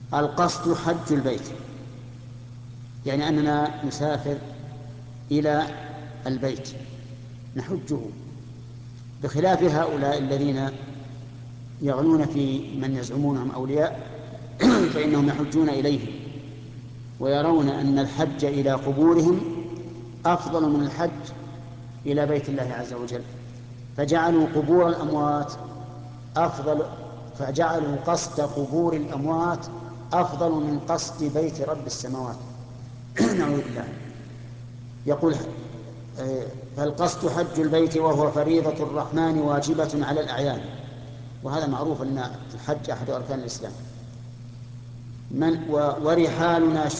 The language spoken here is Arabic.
القصد حج البيت، يعني أننا نسافر إلى البيت نحجه، بخلاف هؤلاء الذين يغلون في من يزعمونهم أولياء فإنهم يحجون إليه ويرون أن الحج إلى قبورهم أفضل من الحج إلى بيت الله عز وجل، فجعلوا قبور الأموات أفضل، فجعلوا قصد قبور الأموات أفضل من قصد بيت رب السماوات. نعوذ بالله. يقول فالقصد حج البيت وهو فريضة الرحمن واجبة على الأعيان، وهذا معروف أن الحج أحد أركان الإسلام. ورحالنا